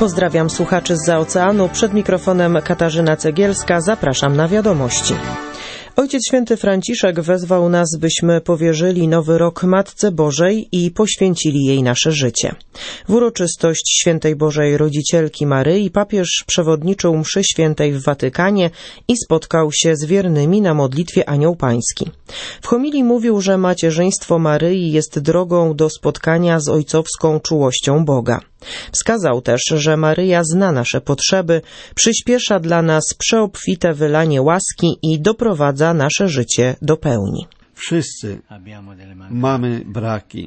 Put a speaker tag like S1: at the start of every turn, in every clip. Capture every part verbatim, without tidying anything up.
S1: Pozdrawiam słuchaczy zza oceanu. Przed mikrofonem Katarzyna Cegielska. Zapraszam na wiadomości. Ojciec Święty Franciszek wezwał nas, byśmy powierzyli nowy rok Matce Bożej i poświęcili jej nasze życie. W uroczystość Świętej Bożej Rodzicielki Maryi papież przewodniczył mszy świętej w Watykanie i spotkał się z wiernymi na modlitwie Anioł Pański. W homilii mówił, że macierzyństwo Maryi jest drogą do spotkania z ojcowską czułością Boga. Wskazał też, że Maryja zna nasze potrzeby, przyspiesza dla nas przeobfite wylanie łaski i doprowadza nasze życie do pełni.
S2: Wszyscy mamy braki,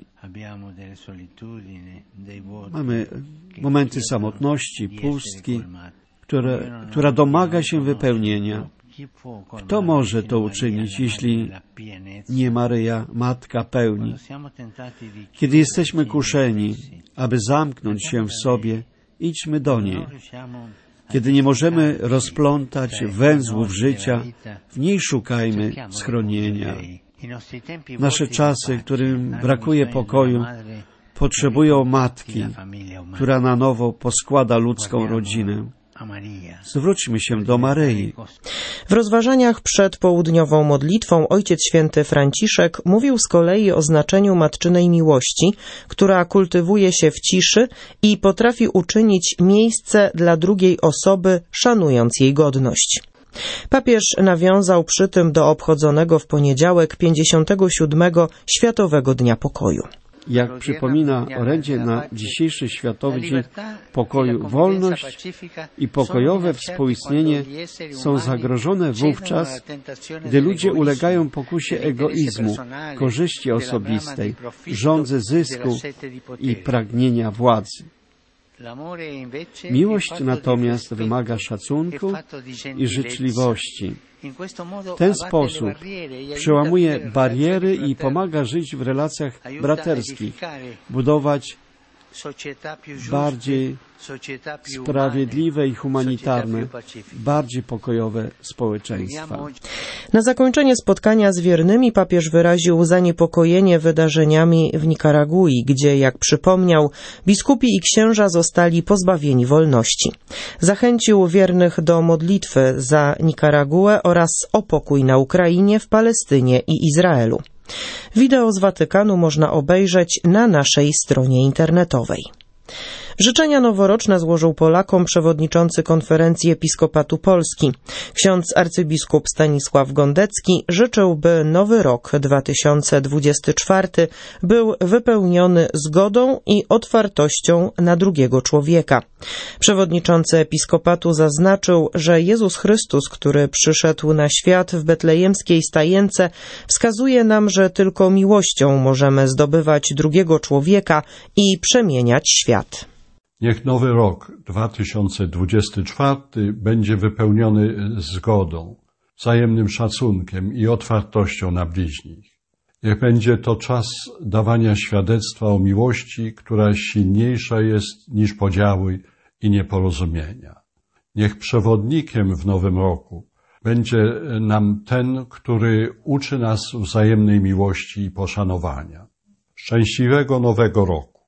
S2: mamy momenty samotności, pustki, które, która domaga się wypełnienia. Kto może to uczynić, jeśli nie Maryja, Matka pełni? Kiedy jesteśmy kuszeni, aby zamknąć się w sobie, idźmy do niej. Kiedy nie możemy rozplątać węzłów życia, w niej szukajmy schronienia. Nasze czasy, którym brakuje pokoju, potrzebują Matki, która na nowo poskłada ludzką rodzinę. Zwróćmy się do Maryi.
S1: W rozważaniach przed południową modlitwą Ojciec Święty Franciszek mówił z kolei o znaczeniu matczynej miłości, która kultywuje się w ciszy i potrafi uczynić miejsce dla drugiej osoby, szanując jej godność. Papież nawiązał przy tym do obchodzonego w poniedziałek pięćdziesiątego siódmego Światowego Dnia Pokoju.
S2: Jak przypomina orędzie na dzisiejszy Światowy Dzień Pokoju, wolność i pokojowe współistnienie są zagrożone wówczas, gdy ludzie ulegają pokusie egoizmu, korzyści osobistej, żądzy zysku i pragnienia władzy. Miłość natomiast wymaga szacunku i życzliwości. W ten sposób przełamuje bariery i pomaga żyć w relacjach braterskich, budować bardziej sprawiedliwe i humanitarne, bardziej pokojowe społeczeństwa.
S1: Na zakończenie spotkania z wiernymi papież wyraził zaniepokojenie wydarzeniami w Nikaragui, gdzie, jak przypomniał, biskupi i księża zostali pozbawieni wolności. Zachęcił wiernych do modlitwy za Nikaraguę oraz o pokój na Ukrainie, w Palestynie i Izraelu. Wideo z Watykanu można obejrzeć na naszej stronie internetowej. Życzenia noworoczne złożył Polakom przewodniczący Konferencji Episkopatu Polski. Ksiądz arcybiskup Stanisław Gondecki życzył, by nowy rok dwa tysiące dwudziesty czwarty był wypełniony zgodą i otwartością na drugiego człowieka. Przewodniczący Episkopatu zaznaczył, że Jezus Chrystus, który przyszedł na świat w betlejemskiej stajence, wskazuje nam, że tylko miłością możemy zdobywać drugiego człowieka i przemieniać świat.
S3: Niech nowy rok dwa tysiące dwudziesty czwarty będzie wypełniony zgodą, wzajemnym szacunkiem i otwartością na bliźnich. Niech będzie to czas dawania świadectwa o miłości, która silniejsza jest niż podziały i nieporozumienia. Niech przewodnikiem w nowym roku będzie nam ten, który uczy nas wzajemnej miłości i poszanowania. Szczęśliwego nowego roku!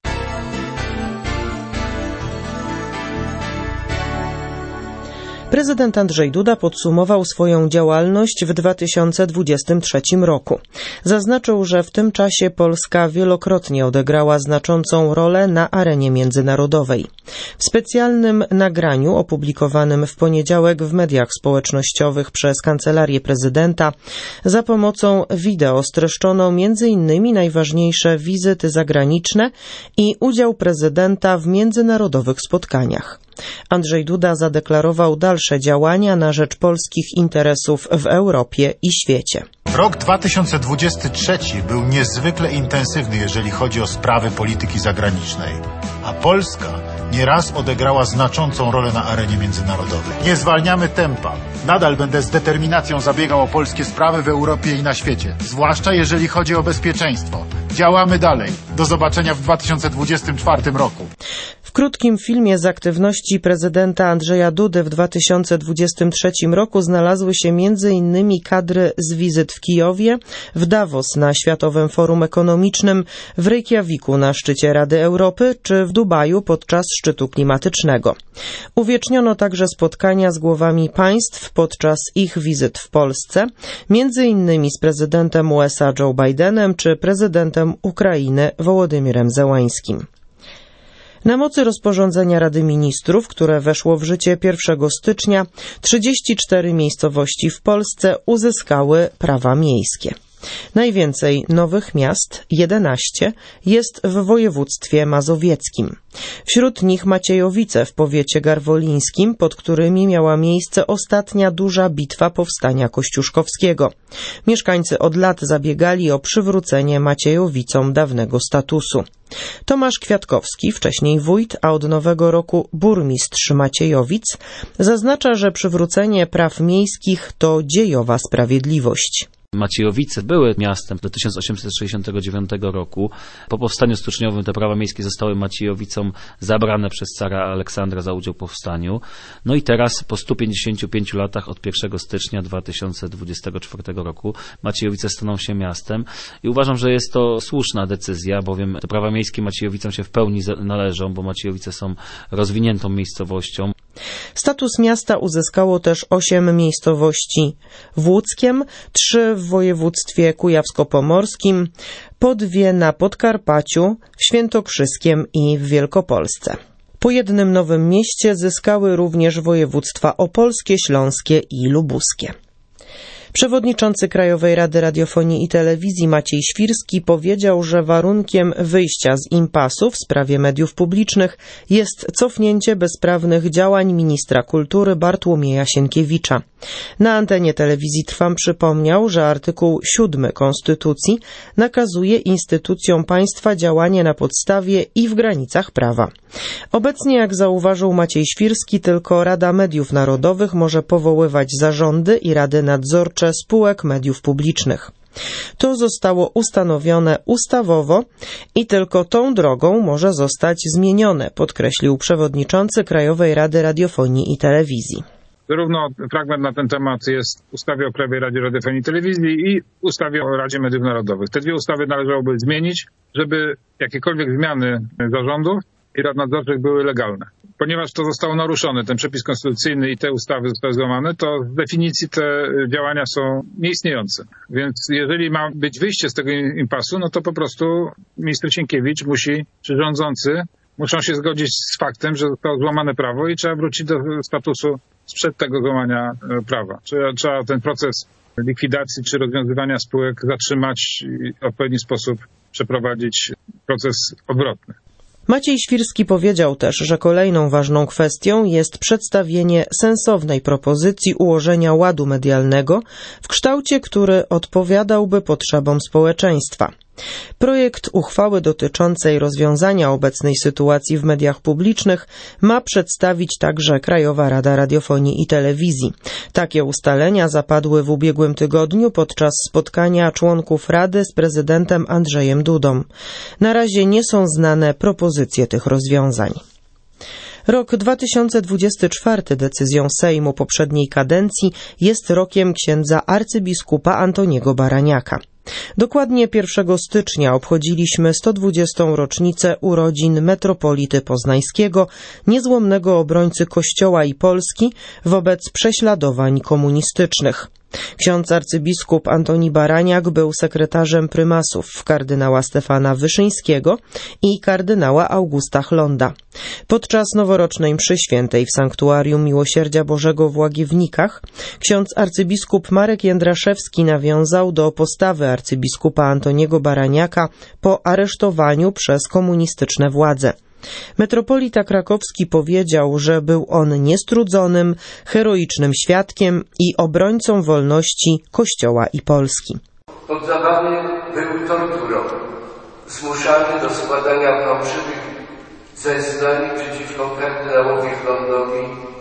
S1: Prezydent Andrzej Duda podsumował swoją działalność w dwa tysiące dwudziestym trzecim roku. Zaznaczył, że w tym czasie Polska wielokrotnie odegrała znaczącą rolę na arenie międzynarodowej. W specjalnym nagraniu opublikowanym w poniedziałek w mediach społecznościowych przez Kancelarię Prezydenta za pomocą wideo streszczono między innymi najważniejsze wizyty zagraniczne i udział prezydenta w międzynarodowych spotkaniach. Andrzej Duda zadeklarował dalsze działania na rzecz polskich interesów w Europie i świecie.
S4: Rok dwa tysiące dwudziesty trzeci był niezwykle intensywny, jeżeli chodzi o sprawy polityki zagranicznej, a Polska nieraz odegrała znaczącą rolę na arenie międzynarodowej. Nie zwalniamy tempa. Nadal będę z determinacją zabiegał o polskie sprawy w Europie i na świecie, zwłaszcza jeżeli chodzi o bezpieczeństwo. Działamy dalej. Do zobaczenia w dwa tysiące dwudziestym czwartym roku.
S1: W krótkim filmie z aktywności prezydenta Andrzeja Dudy w dwa tysiące dwudziestym trzecim roku znalazły się między innymi kadry z wizyt w Kijowie, w Davos na Światowym Forum Ekonomicznym, w Reykjaviku na szczycie Rady Europy czy w Dubaju podczas szczytu klimatycznego. Uwieczniono także spotkania z głowami państw podczas ich wizyt w Polsce, między innymi z prezydentem U S A Joe Bidenem czy prezydentem Ukrainy Wołodymyrem Zełańskim. Na mocy rozporządzenia Rady Ministrów, które weszło w życie pierwszego stycznia, trzydzieści cztery miejscowości w Polsce uzyskały prawa miejskie. Najwięcej nowych miast, jedenaście, jest w województwie mazowieckim. Wśród nich Maciejowice w powiecie garwolińskim, pod którymi miała miejsce ostatnia duża bitwa powstania kościuszkowskiego. Mieszkańcy od lat zabiegali o przywrócenie Maciejowicom dawnego statusu. Tomasz Kwiatkowski, wcześniej wójt, a od nowego roku burmistrz Maciejowic, zaznacza, że przywrócenie praw miejskich to dziejowa sprawiedliwość.
S5: Maciejowice były miastem do tysiąc osiemset sześćdziesiątego dziewiątego roku. Po powstaniu styczniowym te prawa miejskie zostały Maciejowicom zabrane przez cara Aleksandra za udział w powstaniu. No i teraz po stu pięćdziesięciu pięciu latach od pierwszego stycznia dwa tysiące dwudziestego czwartego roku Maciejowice staną się miastem i uważam, że jest to słuszna decyzja, bowiem te prawa miejskie Maciejowicom się w pełni należą, bo Maciejowice są rozwiniętą miejscowością.
S1: Status miasta uzyskało też osiem miejscowości w Łódzkiem, trzy w województwie kujawsko-pomorskim, po dwie na Podkarpaciu, w Świętokrzyskiem i w Wielkopolsce. Po jednym nowym mieście zyskały również województwa opolskie, śląskie i lubuskie. Przewodniczący Krajowej Rady Radiofonii i Telewizji Maciej Świrski powiedział, że warunkiem wyjścia z impasu w sprawie mediów publicznych jest cofnięcie bezprawnych działań ministra kultury Bartłomieja Sienkiewicza. Na antenie telewizji Trwam przypomniał, że artykuł siódmy Konstytucji nakazuje instytucjom państwa działanie na podstawie i w granicach prawa. Obecnie, jak zauważył Maciej Świrski, tylko Rada Mediów Narodowych może powoływać zarządy i rady nadzorcze spółek mediów publicznych. To zostało ustanowione ustawowo i tylko tą drogą może zostać zmienione, podkreślił przewodniczący Krajowej Rady Radiofonii i Telewizji.
S6: Zarówno fragment na ten temat jest w ustawie o Krajowej Radzie Radiofonii i Telewizji i ustawie o Radzie Mediów Narodowych. Te dwie ustawy należałoby zmienić, żeby jakiekolwiek zmiany zarządów i rad nadzorczych były legalne. Ponieważ to zostało naruszone, ten przepis konstytucyjny i te ustawy zostały złamane, to z definicji te działania są nieistniejące. Więc jeżeli ma być wyjście z tego impasu, no to po prostu minister Sienkiewicz musi, czy rządzący, muszą się zgodzić z faktem, że zostało złamane prawo i trzeba wrócić do statusu sprzed tego złamania prawa. Trzeba, trzeba ten proces likwidacji czy rozwiązywania spółek zatrzymać i w odpowiedni sposób przeprowadzić proces odwrotny.
S1: Maciej Świrski powiedział też, że kolejną ważną kwestią jest przedstawienie sensownej propozycji ułożenia ładu medialnego w kształcie, który odpowiadałby potrzebom społeczeństwa. Projekt uchwały dotyczącej rozwiązania obecnej sytuacji w mediach publicznych ma przedstawić także Krajowa Rada Radiofonii i Telewizji. Takie ustalenia zapadły w ubiegłym tygodniu podczas spotkania członków Rady z prezydentem Andrzejem Dudą. Na razie nie są znane propozycje tych rozwiązań. Rok dwa tysiące dwudziesty czwarty decyzją Sejmu poprzedniej kadencji jest rokiem księdza arcybiskupa Antoniego Baraniaka. Dokładnie pierwszego stycznia obchodziliśmy sto dwudziestą rocznicę urodzin metropolity poznańskiego, niezłomnego obrońcy Kościoła i Polski wobec prześladowań komunistycznych. Ksiądz arcybiskup Antoni Baraniak był sekretarzem prymasów kardynała Stefana Wyszyńskiego i kardynała Augusta Chlonda. Podczas noworocznej mszy świętej w Sanktuarium Miłosierdzia Bożego w Łagiewnikach ksiądz arcybiskup Marek Jędraszewski nawiązał do postawy arcybiskupa Antoniego Baraniaka po aresztowaniu przez komunistyczne władze. Metropolita krakowski powiedział, że był on niestrudzonym, heroicznym świadkiem i obrońcą wolności Kościoła i Polski.
S7: Poddawany był torturom, zmuszany do składania fałszywych zeznań przeciwko kardynałowi Chlondowi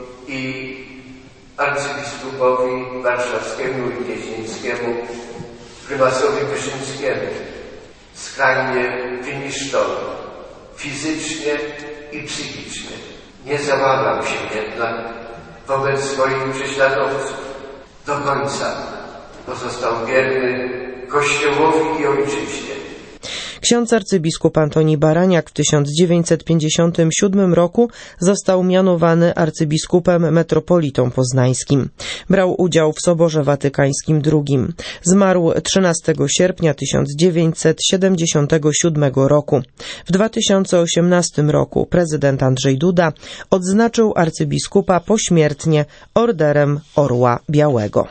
S7: i arcybiskupowi warszawskiemu i gnieźnieńskiemu, prymasowi Wyszyńskiemu. Skrajnie wyniszczono. fizycznie i psychicznie. Nie załamał się jednak wobec swoich prześladowców. Do końca pozostał wierny Kościołowi i ojczyźnie.
S1: Ksiądz arcybiskup Antoni Baraniak w tysiąc dziewięćset pięćdziesiątym siódmym roku został mianowany arcybiskupem metropolitą poznańskim. Brał udział w Soborze Watykańskim drugim. Zmarł trzynastego sierpnia tysiąc dziewięćset siedemdziesiątego siódmego roku. W dwa tysiące osiemnastym roku prezydent Andrzej Duda odznaczył arcybiskupa pośmiertnie Orderem Orła Białego.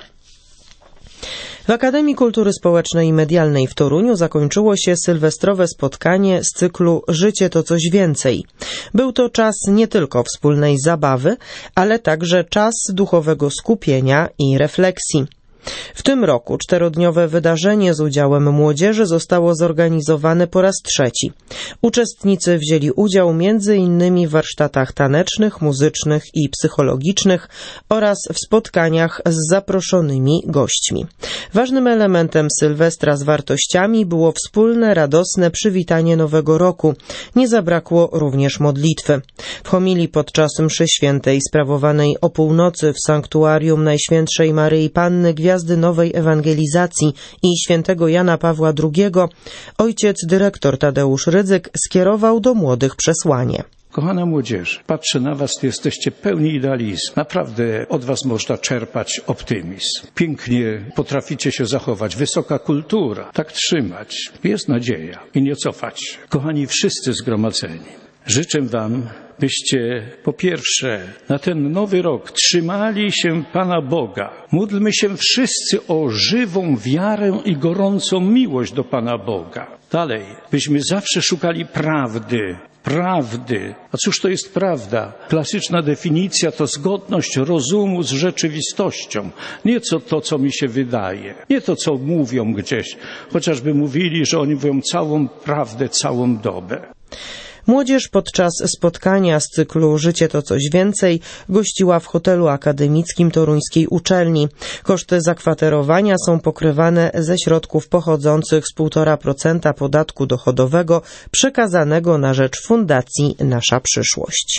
S1: W Akademii Kultury Społecznej i Medialnej w Toruniu zakończyło się sylwestrowe spotkanie z cyklu Życie to coś więcej. Był to czas nie tylko wspólnej zabawy, ale także czas duchowego skupienia i refleksji. W tym roku czterodniowe wydarzenie z udziałem młodzieży zostało zorganizowane po raz trzeci. Uczestnicy wzięli udział między innymi w warsztatach tanecznych, muzycznych i psychologicznych oraz w spotkaniach z zaproszonymi gośćmi. Ważnym elementem Sylwestra z wartościami było wspólne, radosne przywitanie Nowego Roku. Nie zabrakło również modlitwy. W homilii podczas mszy świętej sprawowanej o północy w sanktuarium Najświętszej Maryi Panny Gwiazdy Nowej Ewangelizacji i świętego Jana Pawła drugiego ojciec dyrektor Tadeusz Rydzyk skierował do młodych przesłanie.
S8: Kochana młodzież, patrzę na was, to jesteście pełni idealizmu. Naprawdę od was można czerpać optymizm. Pięknie potraficie się zachować. Wysoka kultura. Tak trzymać. Jest nadzieja i nie cofać. Kochani wszyscy zgromadzeni, życzę wam, byście po pierwsze na ten nowy rok trzymali się Pana Boga. Módlmy się wszyscy o żywą wiarę i gorącą miłość do Pana Boga. Dalej, byśmy zawsze szukali prawdy. Prawdy. A cóż to jest prawda? Klasyczna definicja to zgodność rozumu z rzeczywistością. Nie co to, co mi się wydaje. Nie to, co mówią gdzieś. Chociażby mówili, że oni mówią całą prawdę, całą dobę.
S1: Młodzież podczas spotkania z cyklu Życie to coś więcej gościła w hotelu akademickim toruńskiej uczelni. Koszty zakwaterowania są pokrywane ze środków pochodzących z półtora procent podatku dochodowego przekazanego na rzecz Fundacji Nasza Przyszłość.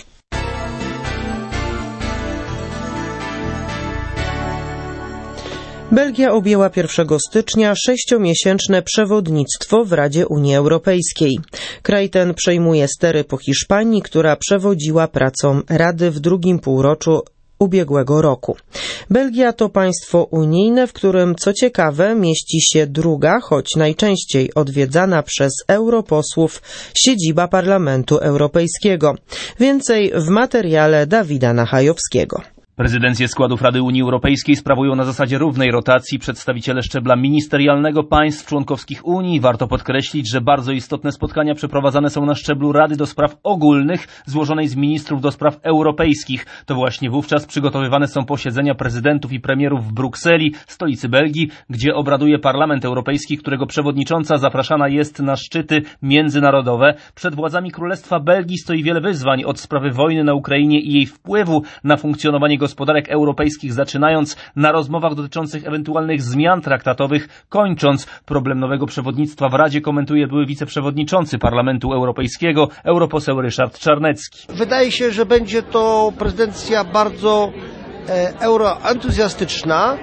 S1: Belgia objęła pierwszego stycznia sześciomiesięczne przewodnictwo w Radzie Unii Europejskiej. Kraj ten przejmuje stery po Hiszpanii, która przewodziła pracom Rady w drugim półroczu ubiegłego roku. Belgia to państwo unijne, w którym, co ciekawe, mieści się druga, choć najczęściej odwiedzana przez europosłów, siedziba Parlamentu Europejskiego. Więcej w materiale Dawida Nachajowskiego.
S9: Prezydencję składów Rady Unii Europejskiej sprawują na zasadzie równej rotacji przedstawiciele szczebla ministerialnego państw członkowskich Unii. Warto podkreślić, że bardzo istotne spotkania przeprowadzane są na szczeblu Rady do Spraw Ogólnych, złożonej z ministrów do spraw europejskich. To właśnie wówczas przygotowywane są posiedzenia prezydentów i premierów w Brukseli, stolicy Belgii, gdzie obraduje Parlament Europejski, którego przewodnicząca zapraszana jest na szczyty międzynarodowe. Przed władzami Królestwa Belgii stoi wiele wyzwań, od sprawy wojny na Ukrainie i jej wpływu na funkcjonowanie gospodarek europejskich, zaczynając na rozmowach dotyczących ewentualnych zmian traktatowych, kończąc. Problem nowego przewodnictwa w Radzie komentuje były wiceprzewodniczący Parlamentu Europejskiego, europoseł Ryszard Czarnecki.
S10: Wydaje się, że będzie to prezydencja bardzo e, euroentuzjastyczna.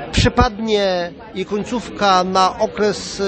S10: Przypadnie jej końcówka na okres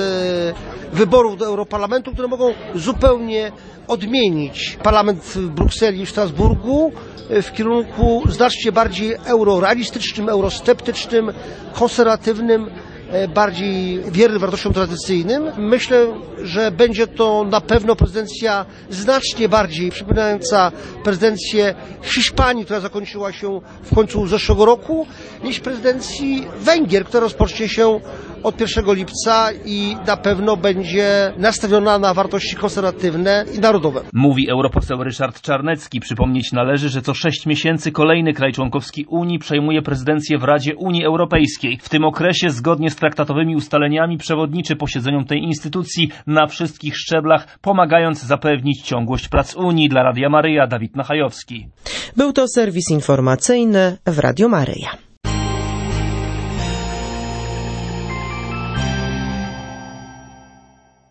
S10: e, wyborów do Europarlamentu, które mogą zupełnie odmienić Parlament w Brukseli i w Strasburgu w kierunku znacznie bardziej eurorealistycznym, eurosceptycznym, konserwatywnym, bardziej wierny wartościom tradycyjnym. Myślę, że będzie to na pewno prezydencja znacznie bardziej przypominająca prezydencję Hiszpanii, która zakończyła się w końcu zeszłego roku, niż prezydencji Węgier, która rozpocznie się od pierwszego lipca i na pewno będzie nastawiona na wartości konserwatywne i narodowe.
S9: Mówi europoseł Ryszard Czarnecki. Przypomnieć należy, że co sześć miesięcy kolejny kraj członkowski Unii przejmuje prezydencję w Radzie Unii Europejskiej. W tym okresie, zgodnie z traktatowymi ustaleniami, przewodniczy posiedzeniom tej instytucji na wszystkich szczeblach, pomagając zapewnić ciągłość prac Unii. Dla Radia Maryja, Dawid Nachajowski.
S1: Był to serwis informacyjny w Radio Maryja.